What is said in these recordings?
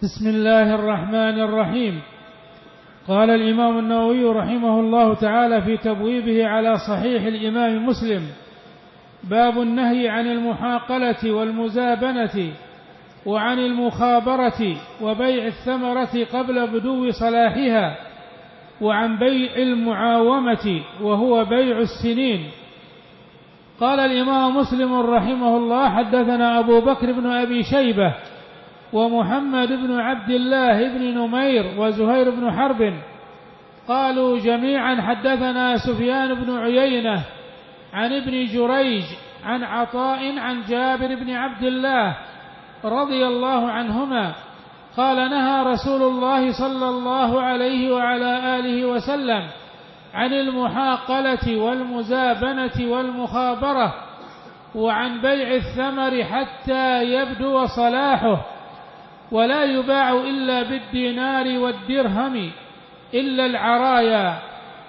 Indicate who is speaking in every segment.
Speaker 1: بسم الله الرحمن الرحيم. قال الإمام النووي رحمه الله تعالى في تبويبه على صحيح الإمام مسلم: باب النهي عن المحاقلة والمزابنة وعن المخابرة وبيع الثمرة قبل بدو صلاحها، وعن بيع المعاومة وهو بيع السنين. قال الإمام مسلم رحمه الله: حدثنا أبو بكر بن أبي شيبة ومحمد بن عبد الله بن نمير وزهير بن حرب قالوا جميعا حدثنا سفيان بن عيينة عن ابن جريج عن عطاء عن جابر بن عبد الله رضي الله عنهما قال: نهى رسول الله صلى الله عليه وعلى آله وسلم عن المحاقلة والمزابنة والمخابرة وعن بيع الثمر حتى يبدو صلاحه، ولا يباع إلا بالدينار والدرهم إلا العرايا.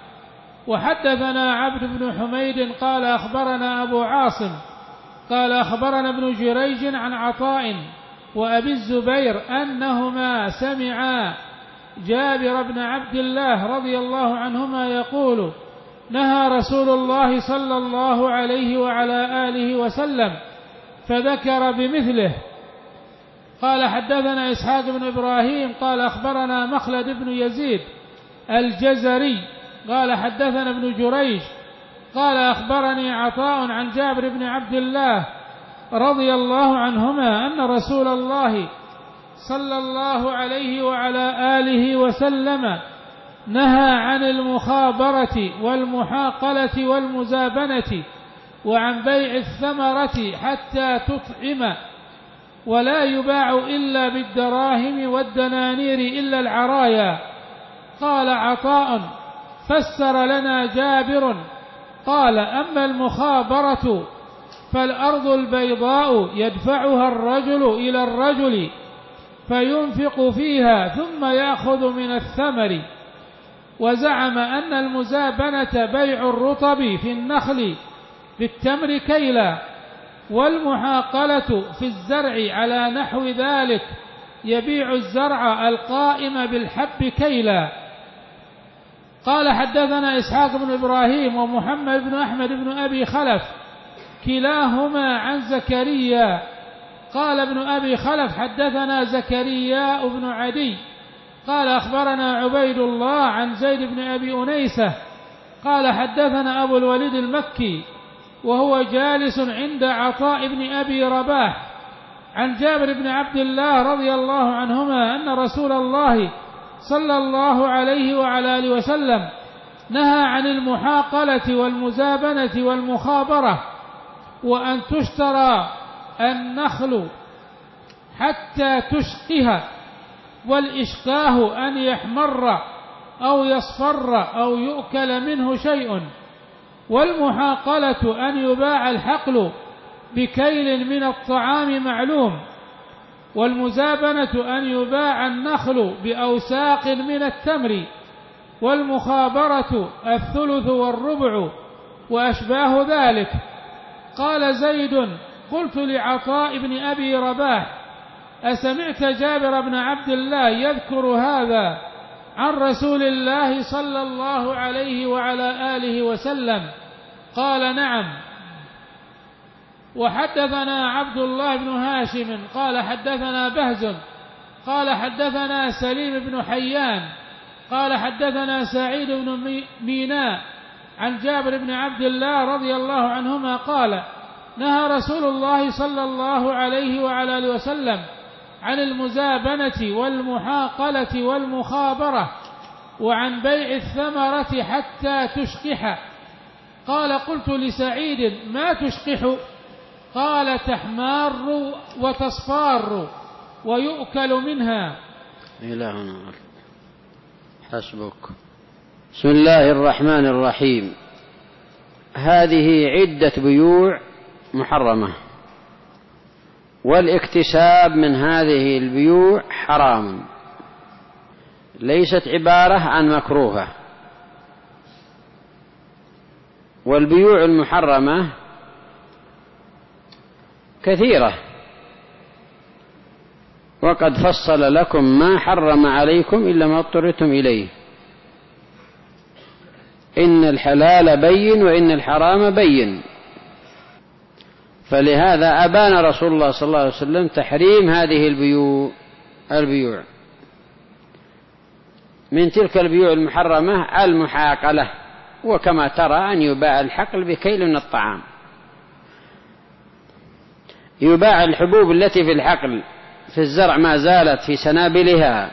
Speaker 1: وحدثنا عبد بن حميد قال أخبرنا أبو عاصم قال أخبرنا ابن جريج عن عطاء وأبي الزبير أنهما سمعا جابر بن عبد الله رضي الله عنهما يقول: نهى رسول الله صلى الله عليه وعلى آله وسلم، فذكر بمثله. قال: حدثنا إسحاق بن إبراهيم قال أخبرنا مخلد بن يزيد الجزري قال حدثنا ابن جريج قال أخبرني عطاء عن جابر بن عبد الله رضي الله عنهما أن رسول الله صلى الله عليه وعلى آله وسلم نهى عن المخابرة والمحاقلة والمزابنة وعن بيع الثمرة حتى تطعم، ولا يباع إلا بالدراهم والدنانير إلا العرايا. قال عطاء: فسر لنا جابر قال: أما المخابرة فالأرض البيضاء يدفعها الرجل إلى الرجل فينفق فيها ثم يأخذ من الثمر. وزعم أن المزابنة بيع الرطب في النخل بالتمر كيلا، والمحاقلة في الزرع على نحو ذلك يبيع الزرع القائم بالحب كيلا. قال: حدثنا إسحاق بن إبراهيم ومحمد بن أحمد بن أبي خلف كلاهما عن زكريا. قال ابن أبي خلف: حدثنا زكريا بن عدي قال أخبرنا عبيد الله عن زيد بن أبي أنيسة قال حدثنا أبو الوليد المكي وهو جالس عند عطاء بن أبي رباح عن جابر بن عبد الله رضي الله عنهما أن رسول الله صلى الله عليه وعلى آله وسلم نهى عن المحاقلة والمزابنة والمخابرة، وأن تشترى النخل حتى تشقها، والإشقاه أن يحمر أو يصفر أو يؤكل منه شيء، والمحاقلة أن يباع الحقل بكيل من الطعام معلوم، والمزابنة أن يباع النخل بأوساق من التمر، والمخابرة الثلث والربع وأشباه ذلك. قال زيد: قلت لعطاء بن أبي رباح: أسمعت جابر بن عبد الله يذكر هذا عن رسول الله صلى الله عليه وعلى آله وسلم؟ قال: نعم. وحدثنا عبد الله بن هاشم قال حدثنا بهز قال حدثنا سليم بن حيان قال حدثنا سعيد بن ميناء عن جابر بن عبد الله رضي الله عنهما قال: نهى رسول الله صلى الله عليه وعلى آله وسلم عن المزابنة والمحاقلة والمخابرة وعن بيع الثمرة حتى تشقح. قال: قلت لسعيد: ما تشقح؟ قال: تحمار وتصفار ويؤكل منها.
Speaker 2: إلى هنا حسبك. بسم الله الرحمن الرحيم. هذه عدة بيوع محرمة، والاكتساب من هذه البيوع حرام، ليست عبارة عن مكروهة. والبيوع المحرمة كثيرة، وقد فصل لكم ما حرم عليكم إلا ما اضطررتم إليه إن الحلال بين وإن الحرام بين. فلهذا أبان رسول الله صلى الله عليه وسلم تحريم هذه البيوع. من تلك البيوع المحرمة المحاقلة، وكما ترى أن يباع الحقل بكيل من الطعام، يباع الحبوب التي في الحقل في الزرع ما زالت في سنابلها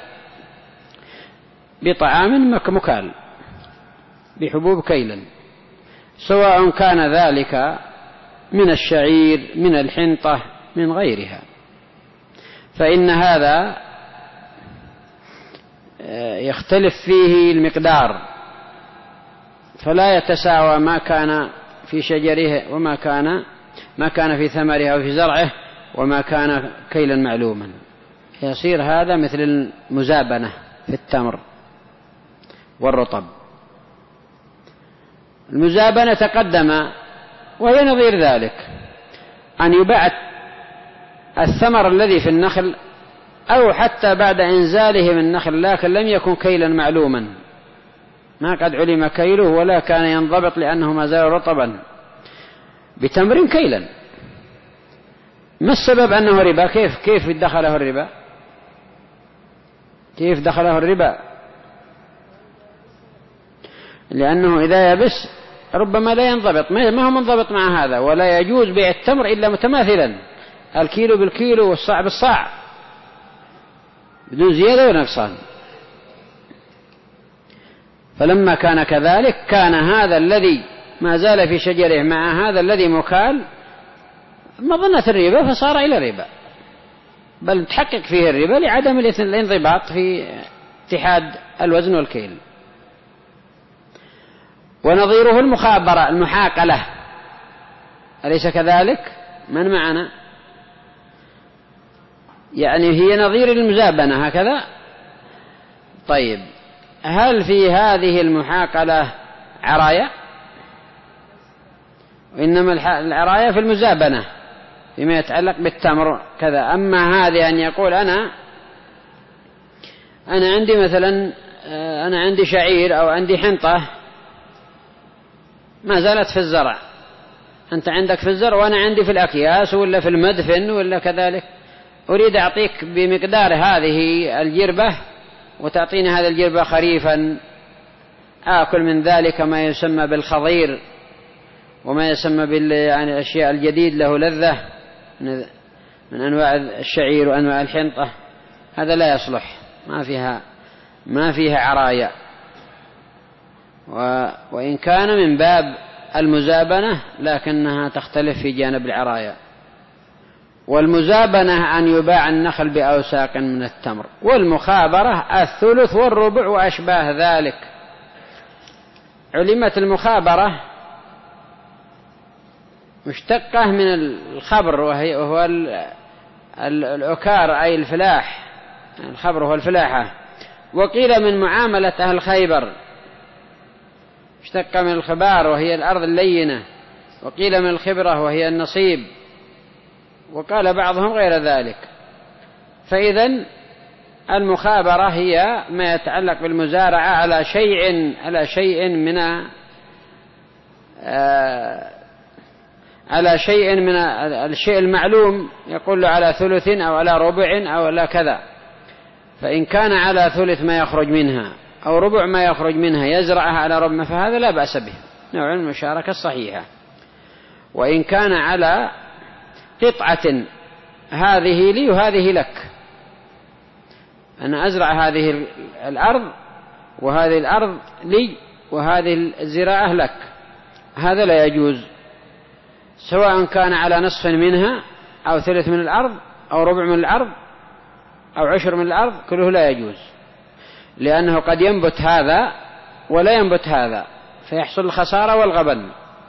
Speaker 2: بطعام مكال بحبوب كيلا، سواء كان ذلك من الشعير من الحنطة من غيرها، فإن هذا يختلف فيه المقدار، فلا يتساوى ما كان في شجره وما كان في ثمره أو في زرعه وما كان كيلا معلوما. يصير هذا مثل المزابنة في التمر والرطب. المزابنة تقدم وهي نظير ذلك، أن يباع الثمر الذي في النخل أو حتى بعد إنزاله من النخل لكن لم يكن كيلا معلوما، ما قد علم كيله ولا كان ينضبط لأنه ما زال رطبا، بتمر كيلا. ما السبب أنه ربا؟ كيف دخله الربا؟ كيف دخله الربا؟ لأنه إذا يبس ربما لا ينضبط، ما هو منضبط مع هذا، ولا يجوز بيع التمر إلا متماثلا، الكيلو بالكيلو والصاع بالصاع بدون زيادة ونقصان. فلما كان كذلك كان هذا الذي ما زال في شجره مع هذا الذي مكال مظنة الربا، فصار إلى ربا، بل تحقق فيه الربا لعدم الانضباط في اتحاد الوزن والكيل. ونظيره المخابرة المحاقلة، أليس كذلك؟ من معنا؟ يعني هي نظير المزابنة هكذا. طيب، هل في هذه المحاقلة عرايا؟ وإنما العرايا في المزابنة فيما يتعلق بالتمر كذا. أما هذه أن يقول أنا عندي مثلا أنا عندي شعير أو عندي حنطة ما زالت في الزرع، أنت عندك في الزرع وأنا عندي في الأكياس ولا في المدفن ولا كذلك، أريد أعطيك بمقدار هذه الجربة وتعطيني هذا الجربة خريفا آكل من ذلك ما يسمى بالخضير وما يسمى يعني الأشياء الجديد له لذة من أنواع الشعير وأنواع الحنطة، هذا لا يصلح، ما فيها عرايا. وإن كان من باب المزابنة لكنها تختلف في جانب العرايا. والمزابنة أن يباع النخل بأوساق من التمر، والمخابرة الثلث والربع وأشباه ذلك. علمت المخابرة مشتقة من الخبر وهو العكار أي الفلاح، الخبر هو الفلاحة. وقيل من معاملة أهل خيبر مشتقة من الخبار وهي الأرض اللينة، وقيل من الخبرة وهي النصيب، وقال بعضهم غير ذلك. فإذن المخابرة هي ما يتعلق بالمزارعة على شيء من الشيء المعلوم، يقول له على ثلث أو على ربع أو على كذا. فإن كان على ثلث ما يخرج منها أو ربع ما يخرج منها يزرعها على ربع فهذا لا بأس به، نوع المشاركة الصحيحة. وإن كان على قطعة هذه لي وهذه لك، أنا أزرع هذه الأرض وهذه الأرض لي وهذه الزراعة لك، هذا لا يجوز، سواء كان على نصف منها أو ثلث من الأرض أو ربع من الأرض أو عشر من الأرض، كله لا يجوز، لأنه قد ينبت هذا ولا ينبت هذا فيحصل الخسارة والغبن.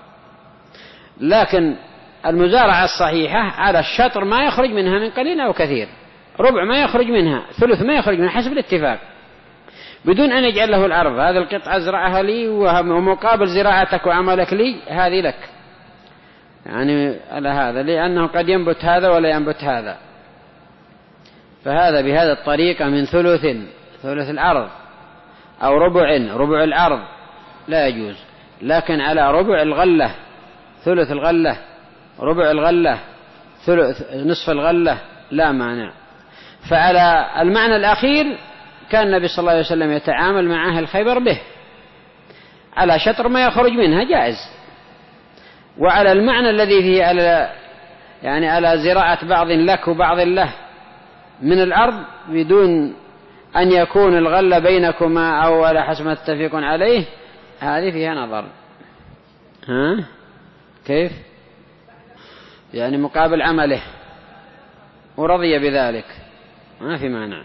Speaker 2: لكن المزارعة الصحيحة على الشطر ما يخرج منها من قليل أو كثير، ربع ما يخرج منها، ثلث ما يخرج منها، حسب الاتفاق، بدون أن يجعل له الأرض هذا القطعة أزرعها لي ومقابل زراعتك وعملك لي هذه لك، يعني على هذا، لأنه قد ينبت هذا ولا ينبت هذا. فهذا بهذا الطريقة من ثلث العرض أو ربع العرض لا يجوز. لكن على ربع الغلة، ثلث الغلة، ربع الغلة، نصف الغلة لا مانع. فعلى المعنى الأخير كان النبي صلى الله عليه وسلم يتعامل مع أهل خيبر به على شطر ما يخرج منها جائز. وعلى المعنى الذي فيه على زراعة بعض لك وبعض له من الأرض بدون أن يكون الغلة بينكما أو على حسب ما تتفقون عليه، هذه فيها نظر. كيف؟ يعني مقابل عمله ورضي بذلك ما في مانع.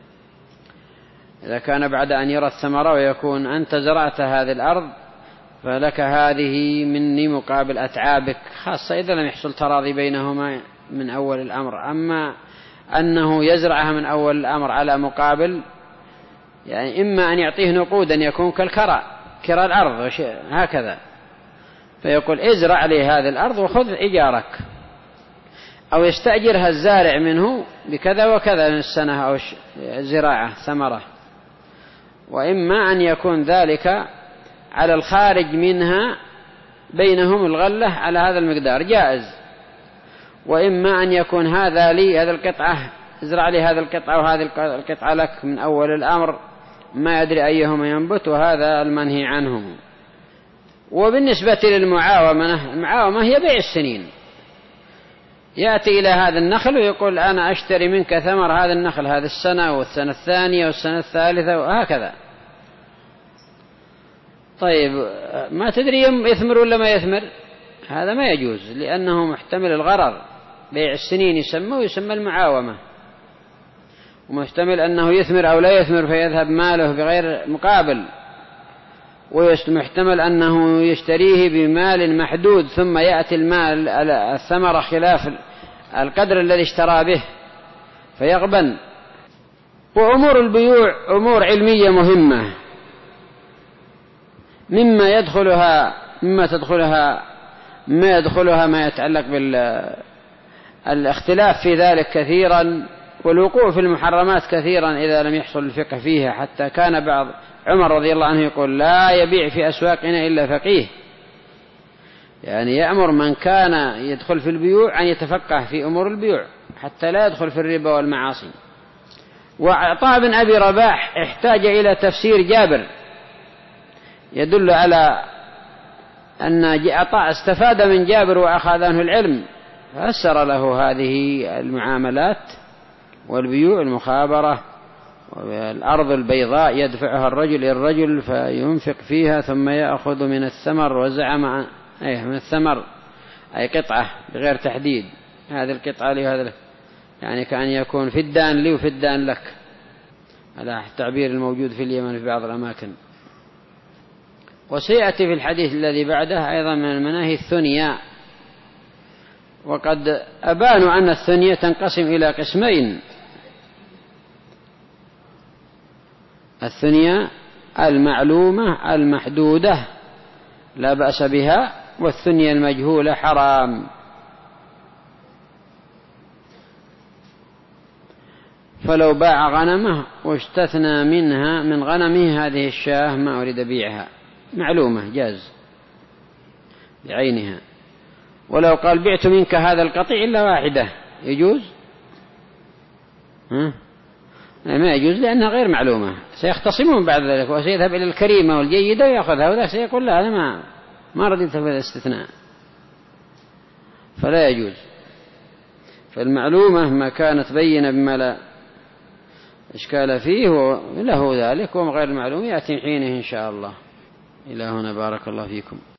Speaker 2: إذا كان بعد أن يرى الثمرة ويكون أنت زرعت هذه الأرض فلك هذه مني مقابل أتعابك، خاصة إذا لم يحصل تراضي بينهما من أول الأمر. أما أنه يزرعها من أول الأمر على مقابل، يعني إما أن يعطيه نقودا يكون كراء الأرض هكذا، فيقول ازرع لي هذه الأرض وخذ إيجارك، أو يستأجرها الزارع منه بكذا وكذا من السنة أو زراعة ثمرة. وإما أن يكون ذلك على الخارج منها بينهم الغلة على هذا المقدار جائز. وإما أن يكون هذا لي هذا القطعة، ازرع لي هذا القطعة وهذه القطعة لك من أول الأمر، ما يدري أيهما ينبت، وهذا المنهي عنهم. وبالنسبة للمعاومة، المعاومة هي بيع السنين، يأتي إلى هذا النخل ويقول أنا أشتري منك ثمر هذا النخل هذه السنة والسنة الثانية والسنة الثالثة وهكذا. طيب ما تدري يثمر ولا ما يثمر، هذا ما يجوز، لأنه محتمل الغرر. بيع السنين يسمى المعاومة، ومحتمل أنه يثمر أو لا يثمر فيذهب ماله بغير مقابل، ومحتمل أنه يشتريه بمال محدود ثم يأتي المال الثمرة خلاف القدر الذي اشترى به فيغبن. وأمور البيوع أمور علمية مهمة، مما يدخلها ما يتعلق بالاختلاف في ذلك كثيرا، والوقوع في المحرمات كثيرا إذا لم يحصل الفقه فيها. حتى كان بعض عمر رضي الله عنه يقول لا يبيع في أسواقنا إلا فقيه، يعني يأمر من كان يدخل في البيوع أن يتفقه في أمور البيوع حتى لا يدخل في الربا والمعاصي. وعطاء بن أبي رباح احتاج إلى تفسير جابر يدل على أن عطاء استفاد من جابر وأخذ عنه العلم، فأسر له هذه المعاملات والبيوع المخابرة. والأرض البيضاء يدفعها الرجل إلى الرجل فينفق فيها ثم يأخذ من الثمر، وزعم من الثمر أي قطعة بغير تحديد، هذه القطعة لي هذا، يعني كأن يكون فدان لي وفدان لك، على التعبير الموجود في اليمن في بعض الأماكن. وسيأتي في الحديث الذي بعده أيضا من المناهي الثنيا، وقد أبانوا أن الثنيا تنقسم إلى قسمين: الثنيا المعلومة المحدودة لا بأس بها، والثنيا المجهولة حرام. فلو باع غنمه واستثنى منها من غنمه هذه الشاة ما أريد بيعها، معلومة جاز بعينها. ولو قال بعت منك هذا القطيع إلا واحدة يجوز؟ ما يجوز، لأنها غير معلومة، سيختصمون بعد ذلك وسيذهب إلى الكريمة والجيدة ويأخذها، وذا سيقول لا أنا ما رضيت في الاستثناء، فلا يجوز. فالمعلومة ما كانت بينة بما لا إشكال فيه وله ذلك، وغير المعلوم يأتي حينه إن شاء الله. إلى هنا بارك الله فيكم.